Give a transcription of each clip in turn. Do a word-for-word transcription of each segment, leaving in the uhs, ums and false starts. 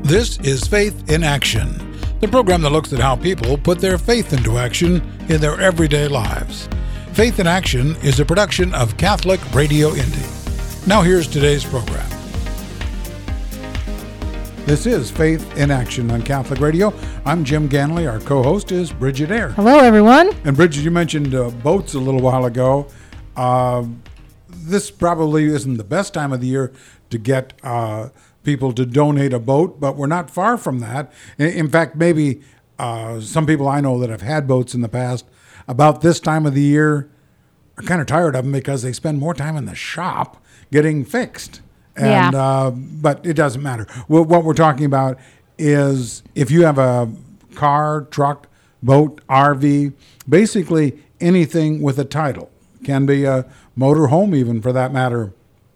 This is Faith in Action, the program that looks at how people put their faith into action in their everyday lives. Faith in Action is a production of Catholic Radio Indy. Now here's today's program. This is Faith in Action on Catholic Radio. I'm Jim Ganley. Our co-host is Bridget Eyre. Hello, everyone. And Bridget, you mentioned uh, boats a little while ago. Uh, this probably isn't the best time of the year to get uh, people to donate a boat, but we're not far from that. In fact, maybe uh, some people I know that have had boats in the past, about this time of the year, are kind of tired of them because they spend more time in the shop getting fixed. And yeah. uh, but it doesn't matter. Well, what we're talking about is if you have a car, truck, boat, R V, basically anything with a title, can be a motor home even for that matter.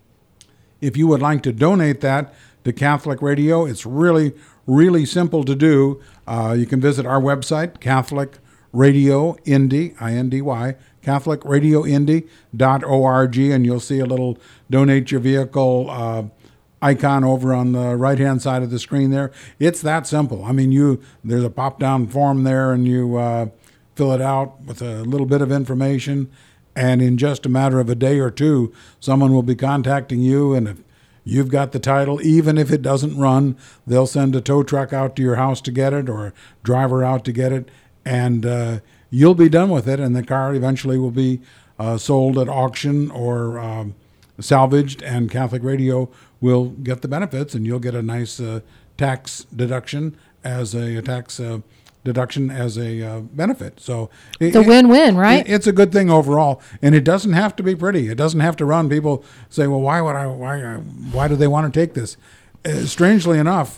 If you would like to donate that to Catholic Radio, it's really, really simple to do. Uh, you can visit our website, Catholic Radio Indy, I N D Y, Catholic Radio Indy dot org, and you'll see a little donate your vehicle uh, icon over on the right-hand side of the screen there. It's that simple. I mean, you there's a pop-down form there, and you uh, fill it out with a little bit of information, and in just a matter of a day or two, someone will be contacting you, and if you've got the title, even if it doesn't run, they'll send a tow truck out to your house to get it or a driver out to get it, and uh, you'll be done with it, and the car eventually will be uh, sold at auction or um, salvaged, and Catholic Radio will get the benefits, and you'll get a nice uh, tax deduction as a, a tax uh, deduction as a uh, benefit. So it, it's a win-win, right? It, it's a good thing overall, and it doesn't have to be pretty. It doesn't have to run. People say, "Well, why would I? Why? Why do they want to take this?" Uh, strangely enough,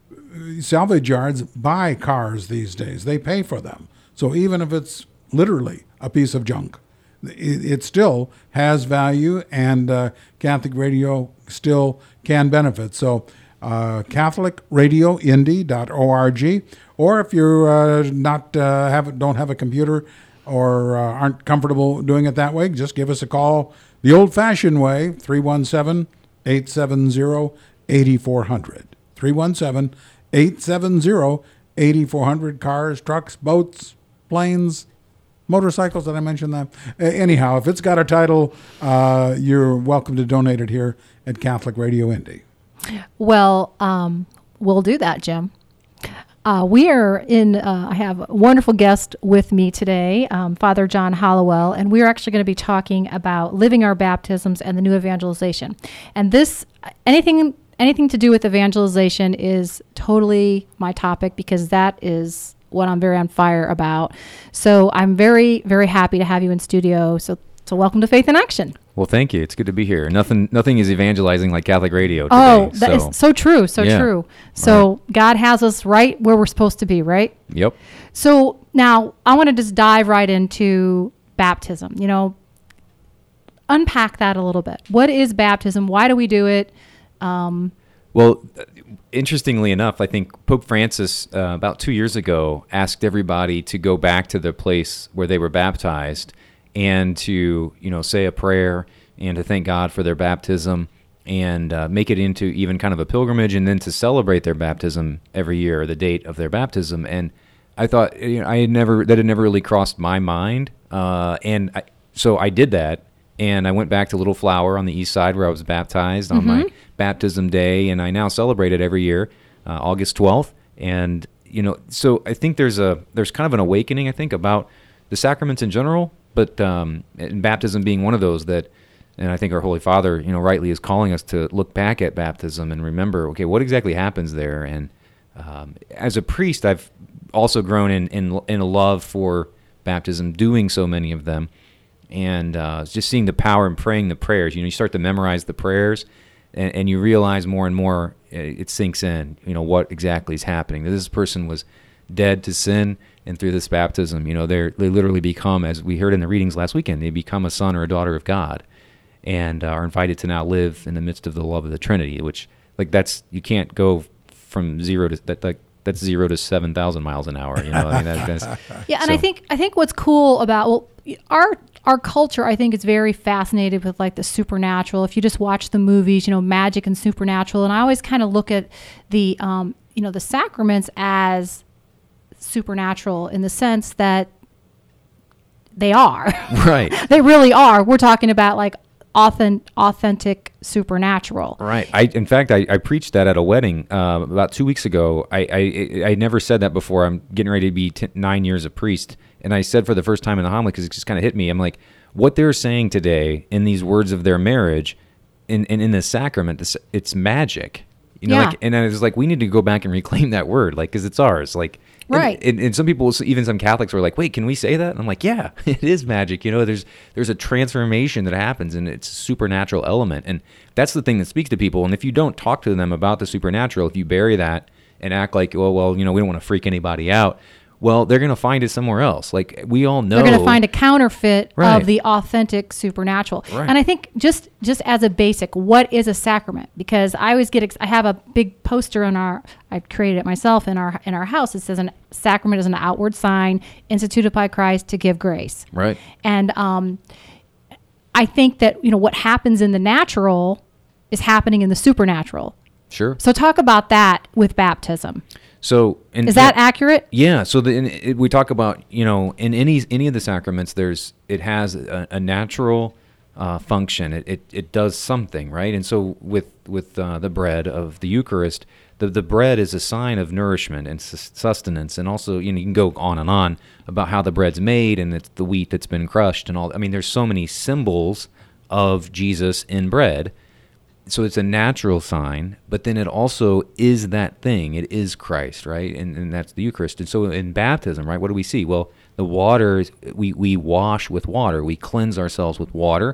salvage yards buy cars these days. They pay for them. So even if it's literally a piece of junk, it, it still has value, and uh, Catholic Radio still can benefit. So uh, Catholic Radio Indy dot org, or if you're uh, not uh, have don't have a computer or uh, aren't comfortable doing it that way, just give us a call the old-fashioned way, three one seven, eight seven zero, eight four zero zero. three one seven, eight seven zero, eight four zero zero. Cars, trucks, boats, planes, motorcycles. Did I mention that? Uh, anyhow, if it's got a title, uh, you're welcome to donate it here at Catholic Radio Indy. Well, um, we'll do that, Jim. Uh, we are in, uh, I have a wonderful guest with me today, um, Father John Hollowell, and we're actually going to be talking about living our baptisms and the new evangelization. And this, anything anything to do with evangelization is totally my topic, because that is what I'm very on fire about. So I'm very, very happy to have you in studio. So, so welcome to Faith in Action. Well, thank you. It's good to be here. Nothing, nothing is evangelizing like Catholic Radio today. Oh, that so. is so true, so yeah. true. So right. God has us right where we're supposed to be, right? Yep. So now I want to just dive right into baptism. You know, unpack that a little bit. What is baptism? Why do we do it? Um, well, interestingly enough, I think Pope Francis uh, about two years ago asked everybody to go back to the place where they were baptized and to, you know, say a prayer and to thank God for their baptism and uh, make it into even kind of a pilgrimage, and then to celebrate their baptism every year, the date of their baptism. And I thought, you know, I had never, that had never really crossed my mind. Uh, and I, so I did that. And I went back to Little Flower on the east side where I was baptized on Mm-hmm. my baptism day, and I now celebrate it every year, uh, August twelfth. And, you know, so I think there's a there's kind of an awakening, I think, about the sacraments in general, but um, and baptism being one of those that, and I think our Holy Father, you know, rightly is calling us to look back at baptism and remember, okay, what exactly happens there? And um, as a priest, I've also grown in, in, in a love for baptism, doing so many of them. And uh, just seeing the power in praying the prayers. You know, you start to memorize the prayers, and, and you realize more and more it, it sinks in, you know, what exactly is happening. That this person was dead to sin, and through this baptism, you know, they they literally become, as we heard in the readings last weekend, they become a son or a daughter of God, and uh, are invited to now live in the midst of the love of the Trinity, which, like, that's, you can't go from zero to, that, like, that's zero to seven thousand miles an hour, you know. I mean, that, that's, yeah, and so. I think I think what's cool about, well, our our culture, I think, is very fascinated with like the supernatural. If you just watch the movies, you know, magic and supernatural, and I always kind of look at the um, you know, the sacraments as supernatural in the sense that they are. Right. They really are. We're talking about like authentic, authentic supernatural. Right. I, in fact, I, I preached that at a wedding uh, about two weeks ago. I, I I never said that before. I'm getting ready to be t- nine years a priest. And I said for the first time in the homily, because it just kind of hit me, I'm like, what they're saying today in these words of their marriage, in, in, in the sacrament, it's, it's magic. You know, Yeah. like, and I was like, we need to go back and reclaim that word, like, because it's ours. Like, and- Right. And, and some people, even some Catholics, were like, "Wait, can we say that?" And I'm like, "Yeah, it is magic. You know, there's there's a transformation that happens, and it's a supernatural element, and that's the thing that speaks to people. And if you don't talk to them about the supernatural, if you bury that and act like, well, well, you know, we don't want to freak anybody out, well, they're going to find it somewhere else. Like we all know, They're going to find a counterfeit Right. of the authentic supernatural. Right. And I think just just as a basic, what is a sacrament? Because I always get ex- I have a big poster on our I created it myself in our in our house. It says, "An sacrament is an outward sign instituted by Christ to give grace." right? And um, I think that, you know, what happens in the natural is happening in the supernatural. Sure. So talk about that with baptism. So, and Is that accurate? Yeah. So the, in, it, we talk about, you know, in any any of the sacraments, there's it has a, a natural uh, function. It, it it does something, right? And so with with uh, the bread of the Eucharist, the the bread is a sign of nourishment and sus- sustenance, and also, you know, you can go on and on about how the bread's made and it's the wheat that's been crushed and all. I mean, there's so many symbols of Jesus in bread. So it's a natural sign, but then it also is that thing. It is Christ, right? And, and that's the Eucharist. And so in baptism, right, what do we see? Well, the water, is, we, we wash with water. We cleanse ourselves with water.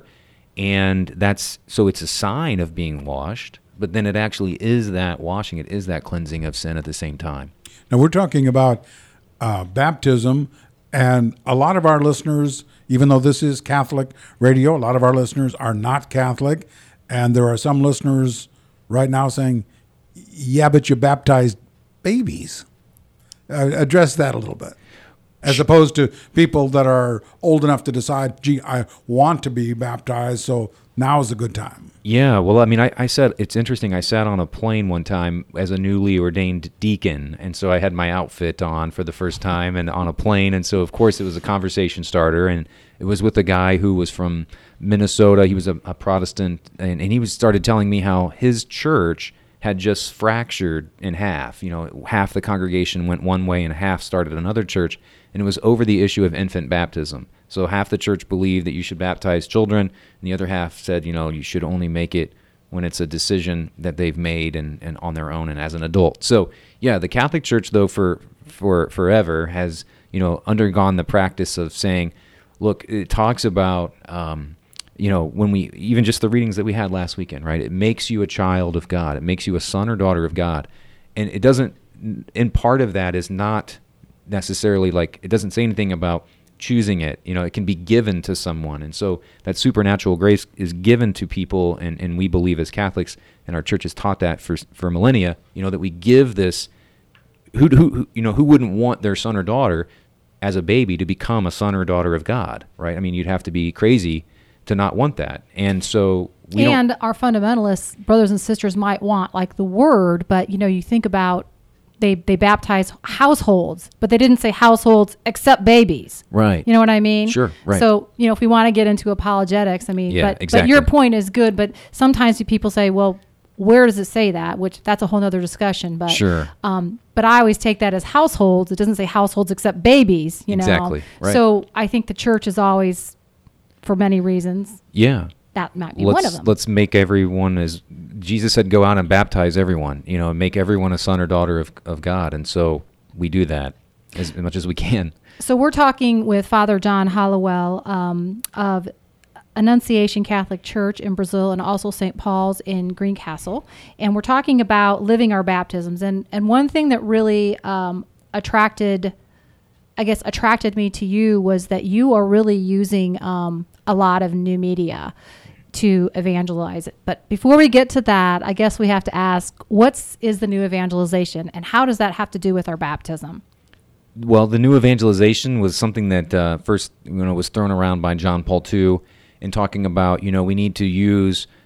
And that's, so it's a sign of being washed, but then it actually is that washing. It is that cleansing of sin at the same time. Now, we're talking about uh, baptism, and a lot of our listeners, even though this is Catholic radio, a lot of our listeners are not Catholic. And there are some listeners right now saying, yeah, but you baptized babies. Uh, address that a little bit. As opposed to people that are old enough to decide, gee, I want to be baptized, so now is a good time. Yeah, well, I mean, I, I said, it's interesting. I sat on a plane one time as a newly ordained deacon, and so I had my outfit on for the first time and on a plane, and so, of course, it was a conversation starter, and it was with a guy who was from Minnesota. He was a, a Protestant, and, and he was started telling me how his church had just fractured in half. You know, half the congregation went one way and half started another church, and it was over the issue of infant baptism. So half the church believed that you should baptize children, and the other half said, you know, you should only make it when it's a decision that they've made and, and on their own and as an adult. So, yeah, the Catholic Church, though, for for forever has, you know, undergone the practice of saying, look, it talks about, um, you know, when we, even just the readings that we had last weekend, right? It makes you a child of God. It makes you a son or daughter of God. And it doesn't, and part of that is not necessarily like, it doesn't say anything about choosing it. You know, it can be given to someone. And so that supernatural grace is given to people, and, and we believe as Catholics, and our church has taught that for for millennia, you know, that we give this, who, who you know, who wouldn't want their son or daughter as a baby to become a son or daughter of God, right? I mean, you'd have to be crazy to not want that. And so we and don't, our fundamentalists, brothers and sisters, might want like the word, but, you know, you think about They they baptize households, but they didn't say households except babies. right. You know what I mean? Sure, right. So, you know, if we want to get into apologetics, I mean, Yeah, but, exactly. but your point is good, but sometimes people say, well, where does it say that? Which that's a whole nother discussion. But Sure. um, but I always take that as households. It doesn't say households except babies, you know. Exactly, right. So I think the church is always, for many reasons, Yeah. that might be let's one of them. let's make everyone, as Jesus said, go out and baptize everyone, you know, make everyone a son or daughter of, of God. And so we do that as much as we can. So we're talking with Father John Hollowell um, of Annunciation Catholic Church in Brazil and also Saint Paul's in Greencastle. And we're talking about living our baptisms. And, and one thing that really um, attracted, I guess, attracted me to you was that you are really using um, a lot of new media to evangelize it. But before we get to that, I guess we have to ask, what's is the new evangelization, and how does that have to do with our baptism? Well, the new evangelization was something that uh, first, you know, was thrown around by John Paul the Second in talking about, you know, we need to use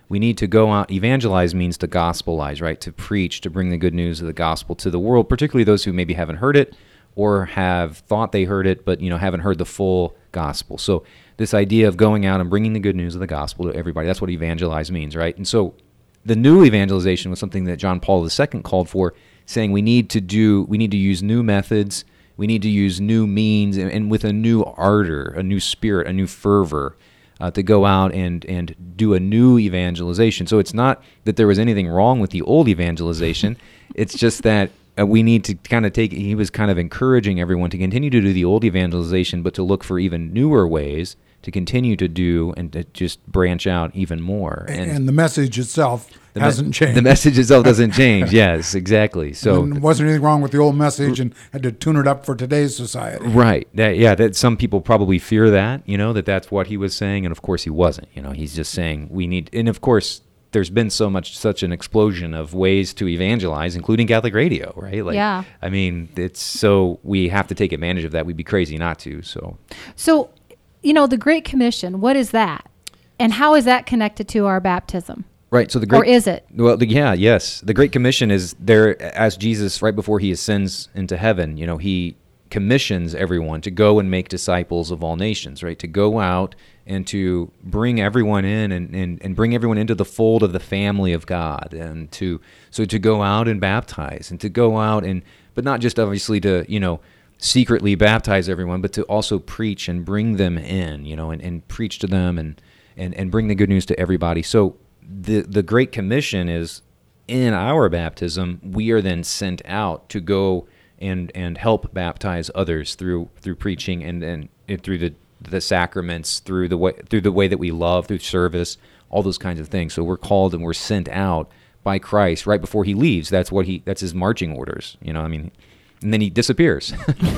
we need to go out. Evangelize means to gospelize, right? To preach, to bring the good news of the gospel to the world, particularly those who maybe haven't heard it or have thought they heard it, but you know haven't heard the full gospel. So this idea of going out and bringing the good news of the gospel to everybody, that's what evangelize means, right? And so the new evangelization was something that John Paul the Second called for, saying we need to do, we need to use new methods, we need to use new means, and, and with a new ardor, a new spirit, a new fervor, uh, to go out and, and do a new evangelization. So it's not that there was anything wrong with the old evangelization. It's just that uh, we need to kind of take, he was kind of encouraging everyone to continue to do the old evangelization, but to look for even newer ways to continue to do and to just branch out even more. And, and the message itself the hasn't me- changed. The message itself doesn't change. Yes, exactly. So there wasn't anything wrong with the old message and had to tune it up for today's society. Right. That, yeah, that some people probably fear that, you know, that that's what he was saying. And of course he wasn't, you know, he's just saying we need, and of course there's been so much, such an explosion of ways to evangelize, including Catholic radio, right? Like, yeah. I mean, it's so we have to take advantage of that. We'd be crazy not to. So, so, you know, the Great Commission, what is that? And how is that connected to our baptism? Right. So the great, or is it? Well, the, yeah, yes. The Great Commission is there as Jesus, right before he ascends into heaven, you know, he commissions everyone to go and make disciples of all nations, right? To go out and to bring everyone in and, and, and bring everyone into the fold of the family of God. And to, so to go out and baptize and to go out and, but not just obviously to, you know, secretly baptize everyone, but to also preach and bring them in, you know, and, and preach to them and, and, and bring the good news to everybody. So the, the Great Commission is in our baptism, we are then sent out to go and and help baptize others through through preaching and, and, and through the the sacraments, through the way through the way that we love, through service, all those kinds of things. So we're called and we're sent out by Christ right before he leaves. That's what he that's his marching orders. You know, I mean, and then he disappears.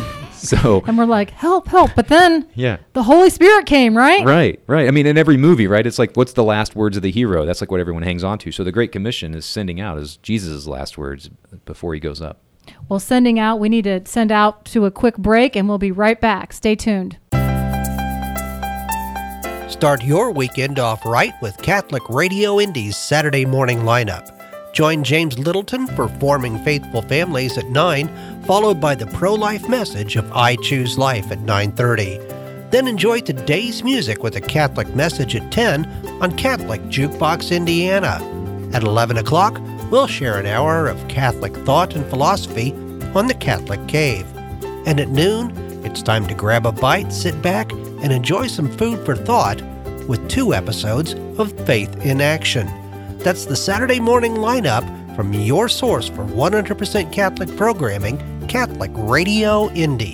So and we're like, help, help. But then yeah. the Holy Spirit came, right? Right, right. I mean, in every movie, right, it's like, what's the last words of the hero? That's like what everyone hangs on to. So the Great Commission is sending out is Jesus' last words before he goes up. Well, sending out, we need to send out to a quick break, and we'll be right back. Stay tuned. Start your weekend off right with Catholic Radio Indy's Saturday morning lineup. Join James Littleton for Forming Faithful Families at nine, followed by the pro-life message of I Choose Life at nine thirty. Then enjoy today's music with a Catholic message at ten on Catholic Jukebox Indiana. At eleven o'clock, we'll share an hour of Catholic thought and philosophy on the Catholic Cave. And at noon, it's time to grab a bite, sit back, and enjoy some food for thought with two episodes of Faith in Action. That's the Saturday morning lineup from your source for one hundred percent Catholic programming, Catholic Radio Indy.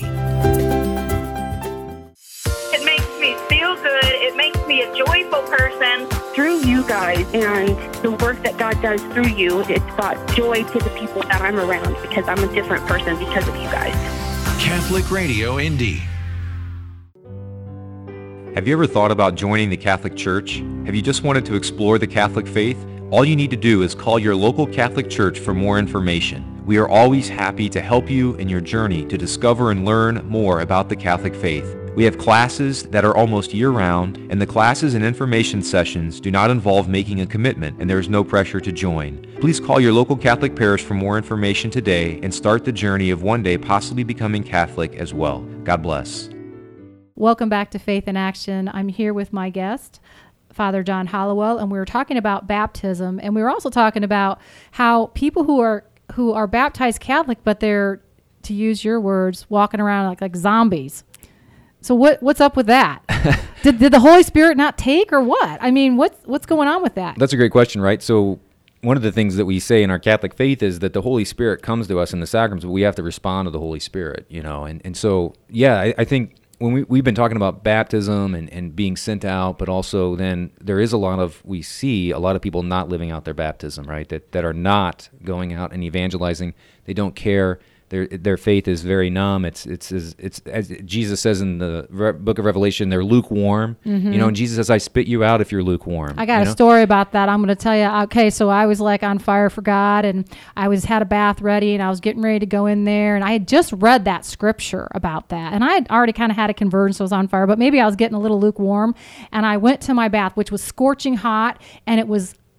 It makes me feel good. It makes me a joyful person. Through you guys and the work that God does through you, it's brought joy to the people that I'm around because I'm a different person because of you guys. Catholic Radio Indy. Have you ever thought about joining the Catholic Church? Have you just wanted to explore the Catholic faith? All you need to do is call your local Catholic church for more information. We are always happy to help you in your journey to discover and learn more about the Catholic faith. We have classes that are almost year-round, and the classes and information sessions do not involve making a commitment, and there is no pressure to join. Please call your local Catholic parish for more information today and start the journey of one day possibly becoming Catholic as well. God bless. Welcome back to Faith in Action. I'm here with my guest, Father John Hollowell, and we were talking about baptism, and we were also talking about how people who are who are baptized Catholic, but they're, to use your words, walking around like like zombies. So what what's up with that? did did the Holy Spirit not take, or what? I mean, what's what's going on with that? That's a great question, right? So one of the things that we say in our Catholic faith is that the Holy Spirit comes to us in the sacraments, but we have to respond to the Holy Spirit, you know. And and so yeah, I, I think. When we, we've been talking about baptism and, and being sent out, but also then there is a lot of, we see a lot of people not living out their baptism, right? That that are not going out and evangelizing. They don't care. Their their faith is very numb. It's it's it's, it's as Jesus says in the Re- book of Revelation, they're lukewarm. Mm-hmm. You know, and Jesus says, "I spit you out if you're lukewarm." I got you a know? story about that. I'm going to tell you. Okay, so I was like on fire for God, and I was had a bath ready, and I was getting ready to go in there, and I had just read that scripture about that, and I had already kind of had a conversion, so I was on fire, but maybe I was getting a little lukewarm, and I went to my bath, which was scorching hot, and it was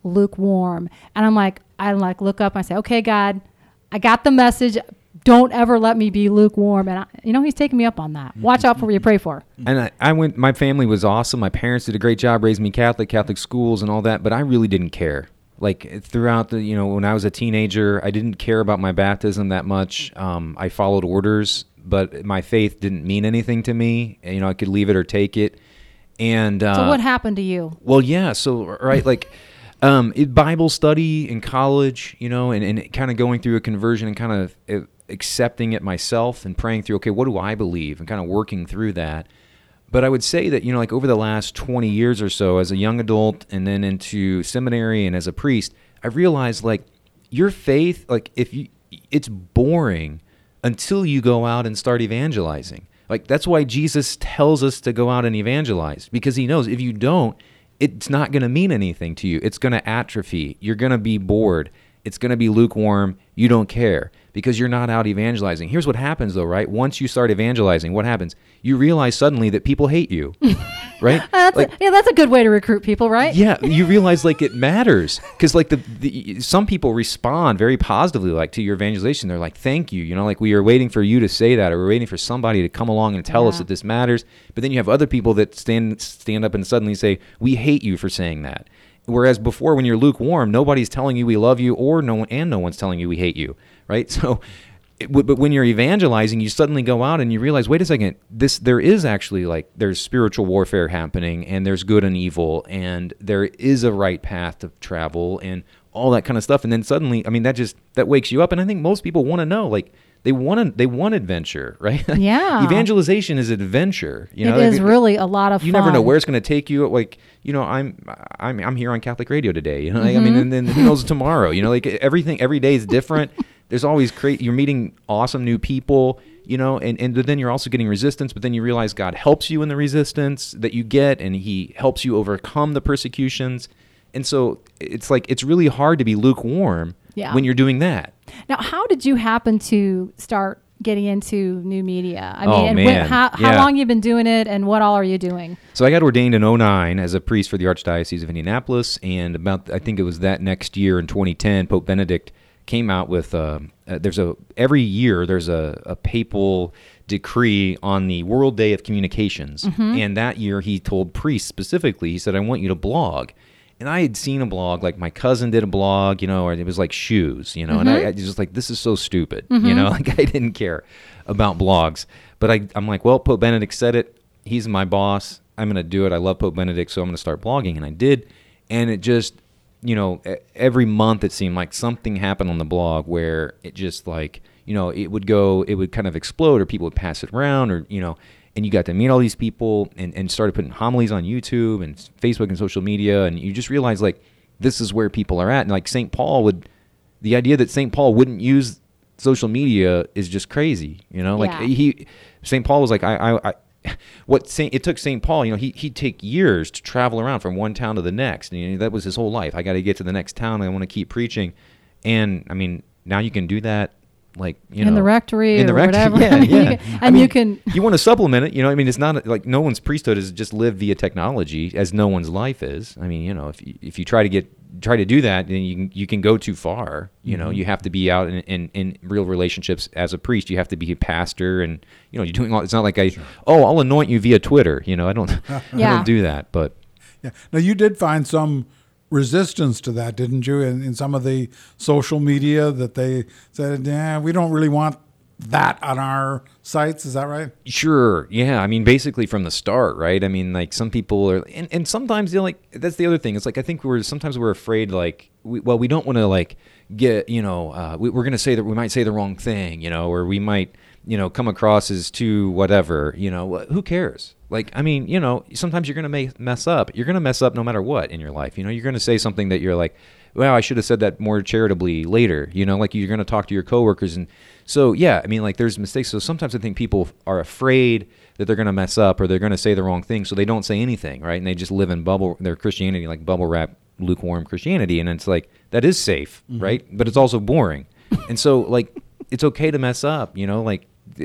lukewarm. And I'm like, I like look up and I say, okay, God, I got the message. Don't ever let me be lukewarm. And, I, you know, he's taking me up on that. Watch out for what you pray for. And I, I went, my family was awesome. My parents did a great job raising me Catholic, Catholic schools and all that, but I really didn't care. Like throughout the, you know, when I was a teenager, I didn't care about my baptism that much. Um, I followed orders, but my faith didn't mean anything to me. You know, I could leave it or take it. And uh, so what happened to you? Well, yeah. So, right, like um, it, Bible study in college, you know, and, and kind of going through a conversion and kind of uh, accepting it myself and praying through, okay, what do I believe? And kind of working through that. But I would say that, you know, like over the last twenty years or so as a young adult and then into seminary and as a priest, I realized like your faith, like if you, it's boring until you go out and start evangelizing. Like that's why Jesus tells us to go out and evangelize, because he knows if you don't, it's not going to mean anything to you. It's going to atrophy. You're going to be bored. It's going to be lukewarm. You don't care because you're not out evangelizing. Here's what happens though, right? Once you start evangelizing, what happens? You realize suddenly that people hate you, right? That's like, a, yeah, that's a good way to recruit people, right? Yeah, you realize like it matters because like the, the some people respond very positively like to your evangelization. They're like, "Thank you," you know, like we are waiting for you to say that, or we're waiting for somebody to come along and tell yeah. us that this matters. But then you have other people that stand stand up and suddenly say, "We hate you for saying that." Whereas before, when you're lukewarm, nobody's telling you we love you, or no one, and no one's telling you we hate you, right? So, it, but when you're evangelizing, you suddenly go out and you realize, wait a second, this there is actually like there's spiritual warfare happening, and there's good and evil, and there is a right path to travel, and all that kind of stuff. And then suddenly, I mean, that just that wakes you up. And I think most people want to know, like. They want they want adventure, right? Yeah. Evangelization is adventure. You know, it is like, really a lot of you fun. You never know where it's going to take you. Like, you know, I'm I'm I'm here on Catholic radio today. You know, like, Mm-hmm. I mean, and then who knows tomorrow? You know, like everything every day is different. There's always great. You're meeting awesome new people. You know, and and then you're also getting resistance. But then you realize God helps you in the resistance that you get, and He helps you overcome the persecutions. And so it's like it's really hard to be lukewarm yeah. when you're doing that. Now, how did you happen to start getting into new media? I Oh, mean, and man. when, how, how Yeah. long you been doing it, and what all are you doing? So I got ordained in oh nine as a priest for the Archdiocese of Indianapolis, and about I think it was that next year in twenty ten, Pope Benedict came out with uh, uh, there's a every year there's a, a papal decree on the World Day of Communications, Mm-hmm. and that year he told priests specifically, he said, I want you to blog. And I had seen a blog, like my cousin did a blog, you know, or it was like shoes, you know, Mm-hmm. and I, I was just like, this is so stupid, you know, like I didn't care about blogs. But I, I'm like, well, Pope Benedict said it. He's my boss. I'm going to do it. I love Pope Benedict, so I'm going to start blogging. And I did. And it just, you know, e- every month it seemed like something happened on the blog where it just like, you know, it would go, it would kind of explode, or people would pass it around, or, you know, and you got to meet all these people, and, and started putting homilies on YouTube and Facebook and social media, and you just realize, like, this is where people are at. And, like, Saint Paul would, the idea that Saint Paul wouldn't use social media is just crazy, you know? Like, Yeah. he, Saint Paul was like, I, I, I what Saint, it took Saint Paul, you know, he, he'd take years to travel around from one town to the next, and you know, that was his whole life. I got to get to the next town, I want to keep preaching. And, I mean, now you can do that. Like, you in know, the rectory in the or rectory, whatever. yeah, I mean, yeah. you can, and I mean, you can. you want to supplement it, you know. I mean, it's not like no one's priesthood is just lived via technology, as no one's life is. I mean, you know, if you, if you try to get try to do that, then you can you can go too far. You know, you have to be out in, in, in real relationships as a priest. You have to be a pastor, and you know, you're doing all. It's not like I, oh, I'll anoint you via Twitter. You know, I don't, I Yeah. don't do that. But Yeah. Now, you did find some resistance to that, didn't you, in, in some of the social media that they said, yeah, we don't really want that on our sites. Is that right? Sure. Yeah. I mean, basically from the start, right? I mean, like some people are, and, and sometimes you know, like that's the other thing. It's like I think we're sometimes we're afraid, like, we, well, we don't want to like get, you know, uh, we, we're going to say that we might say the wrong thing, you know, or we might, you know, come across as too whatever, you know. Who cares? Like, I mean, you know, sometimes you're going to mess up. You're going to mess up no matter what in your life. You know, you're going to say something that you're like, well, I should have said that more charitably later, you know, like you're going to talk to your coworkers. And so, yeah, I mean, like there's mistakes. So sometimes I think people are afraid that they're going to mess up or they're going to say the wrong thing. So they don't say anything, right? And they just live in bubble, their Christianity, like bubble wrap, lukewarm Christianity. And it's like, that is safe, mm-hmm. right? But it's also boring. And so like, it's okay to mess up, you know, like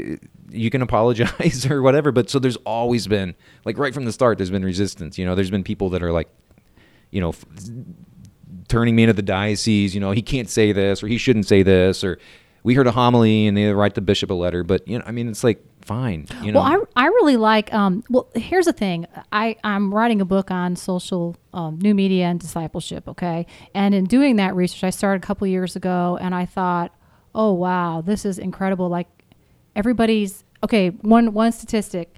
you can apologize or whatever. But so there's always been, like right from the start, there's been resistance. You know, there's been people that are like, you know, f- turning me into the diocese. You know, he can't say this, or he shouldn't say this, or we heard a homily and they write the bishop a letter. But, you know, I mean, it's like, fine. You know? Well, I, I really like, um, well, here's the thing. I, I'm writing a book on social um, new media and discipleship, okay? And in doing that research, I started a couple years ago, and I thought, oh, wow, this is incredible. Like, everybody's, okay, one one statistic,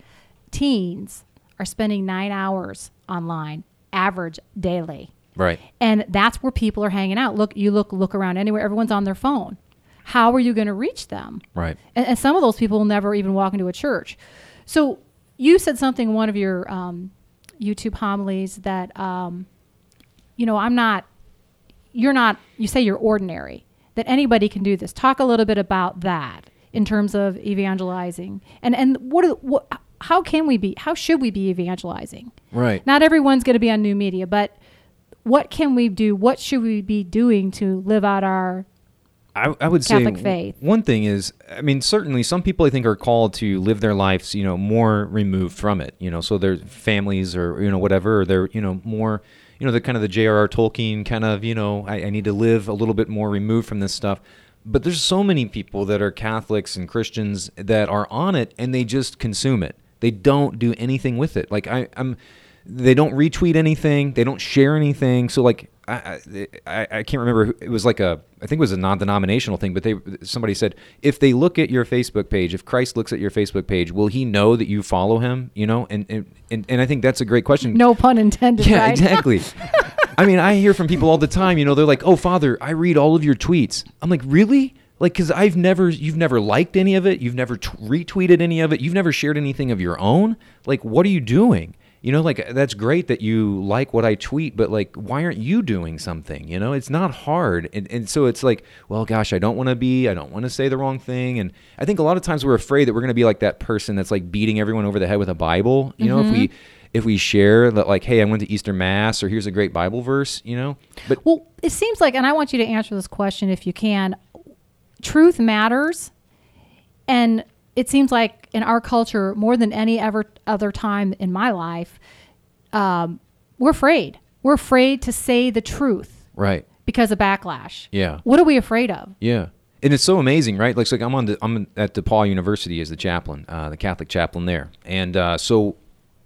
teens are spending nine hours online, average daily. Right. And that's where people are hanging out. Look, you look look around anywhere, everyone's on their phone. How are you going to reach them? Right. And, and some of those people will never even walk into a church. So you said something in one of your um, YouTube homilies that, um, you know, I'm not, you're not, you say you're ordinary, that anybody can do this. Talk a little bit about that in terms of evangelizing. And and what, are, what how can we be, how should we be evangelizing? Right. Not everyone's going to be on new media, but what can we do? What should we be doing to live out our I, I would Catholic say faith? One thing is, I mean, certainly some people I think are called to live their lives, you know, more removed from it, you know, so their families or, you know, whatever, or they're, you know, more, you know, the kind of the J R R Tolkien kind of, you know, I, I need to live a little bit more removed from this stuff. But there's so many people that are Catholics and Christians that are on it and they just consume it. They don't do anything with it. Like I, I'm, they don't retweet anything. They don't share anything. So like, I, I I can't remember. It was like a, I think it was a non-denominational thing, but they somebody said, if they look at your Facebook page, if Christ looks at your Facebook page, will he know that you follow him? You know, and and, and, and I think that's a great question. No pun intended, Yeah, right? exactly. I mean, I hear from people all the time, you know, they're like, oh, Father, I read all of your tweets. I'm like, really? Like, because I've never, you've never liked any of it. You've never t- retweeted any of it. You've never shared anything of your own. Like, what are you doing? You know, like, that's great that you like what I tweet, but like, why aren't you doing something? You know, it's not hard. And, and so it's like, well, gosh, I don't want to be, I don't want to say the wrong thing. And I think a lot of times we're afraid that we're going to be like that person that's like beating everyone over the head with a Bible. You know, Mm-hmm. if we, if we share that, like, hey, I went to Easter Mass, or here's a great Bible verse, you know, but Well, it seems like, and I want you to answer this question if you can, truth matters. And it seems like in our culture, more than any ever other time in my life, um, we're afraid. We're afraid to say the truth right. because of backlash. Yeah. What are we afraid of? Yeah. And it's so amazing, right? Like, so like I'm on the, I'm at DePaul University as the chaplain, uh, the Catholic chaplain there. And uh, so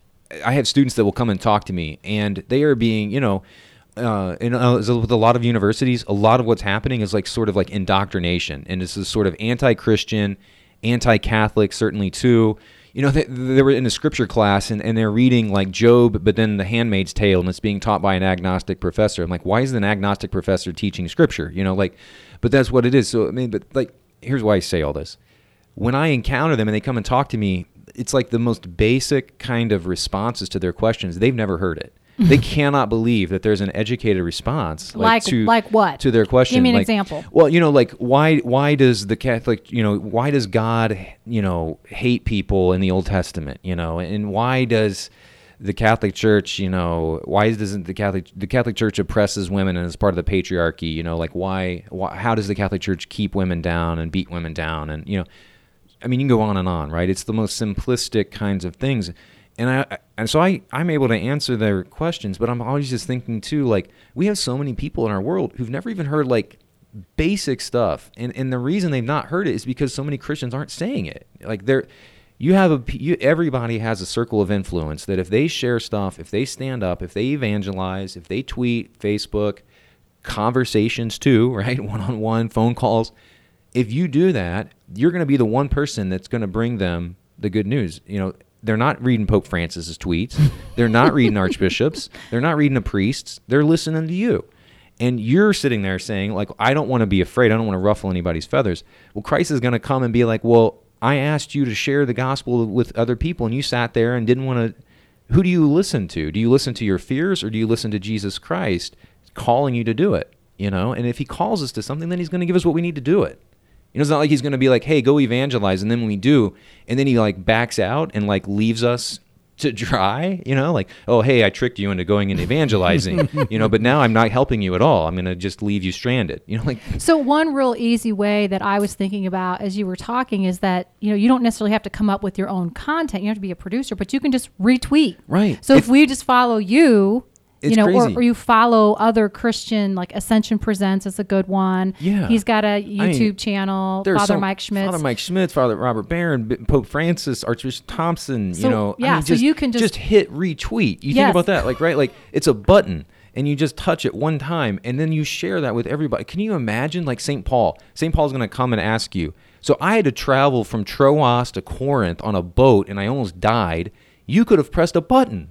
I have students that will come and talk to me, and they are being, you know, uh, and uh, with a lot of universities, a lot of what's happening is like sort of like indoctrination. And this is sort of anti-Christian, anti-Catholic, certainly too. You know, they, they were in a scripture class, and, and they're reading like Job, but then The Handmaid's Tale, and it's being taught by an agnostic professor. I'm like, why is an agnostic professor teaching scripture? You know, like, but that's what it is. So, I mean, but like, here's why I say all this. When I encounter them and they come and talk to me, it's like the most basic kind of responses to their questions. They've never heard it. They cannot believe that there's an educated response, like, Like- to like what? to their question. Give me an Like, example. Well, you know, like why why does the Catholic, you know, why does God, you know, hate people in the Old Testament, you know, and why does the Catholic Church, you know, why doesn't the Catholic the Catholic Church oppresses women and is part of the patriarchy, you know, like why, why how does the Catholic Church keep women down and beat women down, and you know, I mean, you can go on and on, right? It's the most simplistic kinds of things. And I and so I, I'm able to answer their questions, but I'm always just thinking too, like, we have so many people in our world who've never even heard like basic stuff. And and the reason they've not heard it is because so many Christians aren't saying it. Like they're you have a you, everybody has a circle of influence that if they share stuff, if they stand up, if they evangelize, if they tweet, Facebook, conversations too, right? One-on-one, phone calls. If you do that, you're going to be the one person that's going to bring them the good news. You know, they're not reading Pope Francis's tweets. They're not reading archbishops. They're not reading the priests. They're listening to you. And you're sitting there saying, like, I don't want to be afraid. I don't want to ruffle anybody's feathers. Well, Christ is going to come and be like, well, I asked you to share the gospel with other people, and you sat there and didn't want to. Who do you listen to? Do you listen to your fears, or do you listen to Jesus Christ calling you to do it? You know, and if he calls us to something, then he's going to give us what we need to do it. You know, it's not like he's going to be like, hey, go evangelize, and then we do, and then he like backs out and like leaves us to dry, you know, like, oh, hey, I tricked you into going and evangelizing, you know, but now I'm not helping you at all. I'm going to just leave you stranded, you know, like. So one real easy way that I was thinking about as you were talking is that, you know, you don't necessarily have to come up with your own content. You don't have to be a producer, but you can just retweet. Right. So if, If- we just follow you It's you know, crazy. or, or you follow other Christian, like Ascension Presents is a good one. Yeah. He's got a YouTube I mean, channel, There's Father so- Mike Schmitz. Father Mike Schmitz, Father Robert Barron, B- Pope Francis, Archbishop Thompson. So, you know, yeah, I mean, so just, you can just- hit retweet. You Yes. think about that, like right, like it's a button, and you just touch it one time, and then you share that with everybody. Can you imagine, like Saint Paul? Saint Paul's going to come and ask you. So I had to travel from Troas to Corinth on a boat, and I almost died. You could have pressed a button.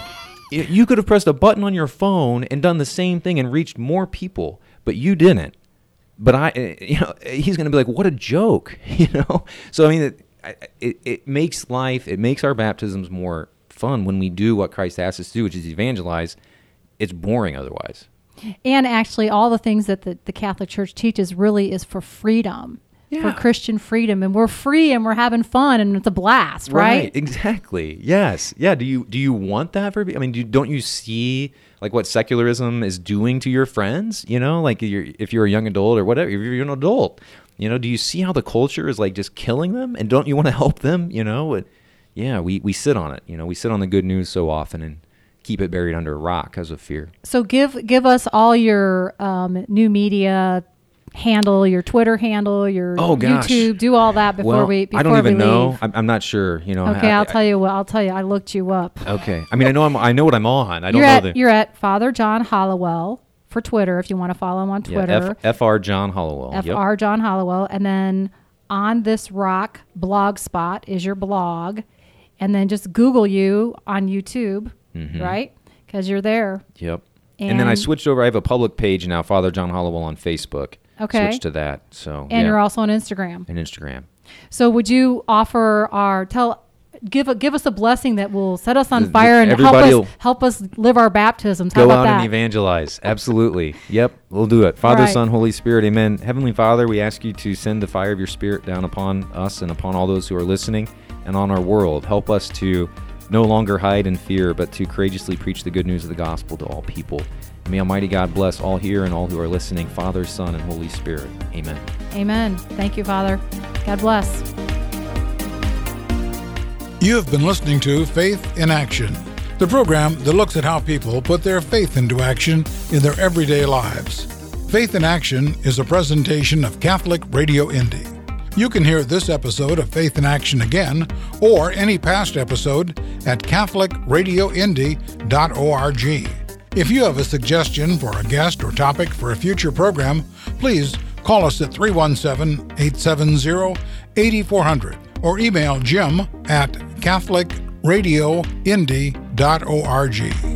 You could have pressed a button on your phone and done the same thing and reached more people, but you didn't. But I, you know, he's going to be like, "What a joke," you know. So I mean, it, it it makes life, it makes our baptisms more fun when we do what Christ asks us to do, which is evangelize. It's boring otherwise. And actually, all the things that the, the Catholic Church teaches really is for freedom, Yeah. for Christian freedom. And we're free and we're having fun and it's a blast, right? Exactly. Yes. Yeah. Do you do you want that for? I mean, do, don't you see like what secularism is doing to your friends? You know, like you're, if you're a young adult or whatever, if you're an adult, you know, do you see how the culture is like just killing them? And don't you want to help them? You know, it, yeah. We we sit on it. You know, we sit on the good news so often and keep it buried under a rock because of fear. So give give us all your um, new media handle, your Twitter handle, your Oh, gosh. YouTube. Do all that before well, we before I don't even we know. leave. I'm, I'm not sure. You know. Okay, I, I'll tell you what. I'll tell you. I looked you up. Okay. I mean, I know I'm. I know what I'm on. I don't You're know at the. you're at Father John Hollowell for Twitter if you want to follow him on Yeah, Twitter. F, FR John Hollowell. F Yep. R John Hollowell, and then On This Rock Blogspot is your blog, and then just Google you on YouTube, Mm-hmm. right? Because you're there. Yep. And, then I And- switched over. I have a public page now, Father John Hollowell on Facebook. Okay. Switched to that. So And yeah. you're also on Instagram. and Instagram. So would you offer our tell give a, give us a blessing that will set us on The- the- fire and help everybody us will- help us live our baptisms? How Go about out that? and evangelize. Absolutely. Yep. We'll do it. Father, right. Son, Holy Spirit. Amen. Heavenly Father, we ask you to send the fire of your Spirit down upon us and upon all those who are listening and on our world. Help us to no longer hide in fear, but to courageously preach the good news of the gospel to all people. May Almighty God bless all here and all who are listening, Father, Son, and Holy Spirit. Amen. Amen. Thank you, Father. God bless. You have been listening to Faith in Action, the program that looks at how people put their faith into action in their everyday lives. Faith in Action is a presentation of Catholic Radio Indy. You can hear this episode of Faith in Action again, or any past episode, at catholic radio indy dot org. If you have a suggestion for a guest or topic for a future program, please call us at three one seven, eight seven zero, eight four zero zero or email Jim at catholic radio indy dot org.